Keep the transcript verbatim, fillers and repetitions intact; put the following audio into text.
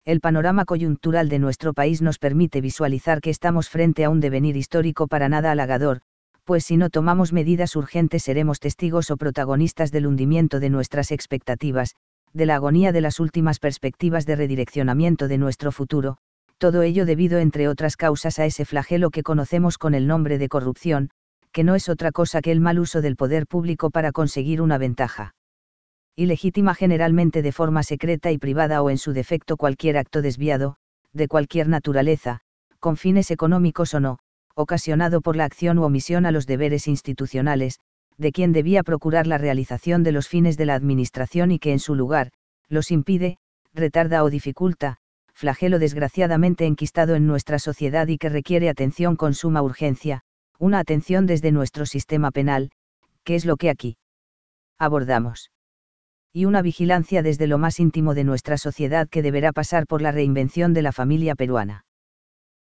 El panorama coyuntural de nuestro país nos permite visualizar que estamos frente a un devenir histórico para nada halagador, pues si no tomamos medidas urgentes seremos testigos o protagonistas del hundimiento de nuestras expectativas, de la agonía de las últimas perspectivas de redireccionamiento de nuestro futuro, todo ello debido entre otras causas a ese flagelo que conocemos con el nombre de corrupción, que no es otra cosa que el mal uso del poder público para conseguir una ventaja ilegítima, generalmente de forma secreta y privada, o en su defecto cualquier acto desviado, de cualquier naturaleza, con fines económicos o no, ocasionado por la acción u omisión a los deberes institucionales, de quien debía procurar la realización de los fines de la administración y que en su lugar, los impide, retarda o dificulta, flagelo desgraciadamente enquistado en nuestra sociedad y que requiere atención con suma urgencia, una atención desde nuestro sistema penal, que es lo que aquí abordamos. Y una vigilancia desde lo más íntimo de nuestra sociedad que deberá pasar por la reinvención de la familia peruana.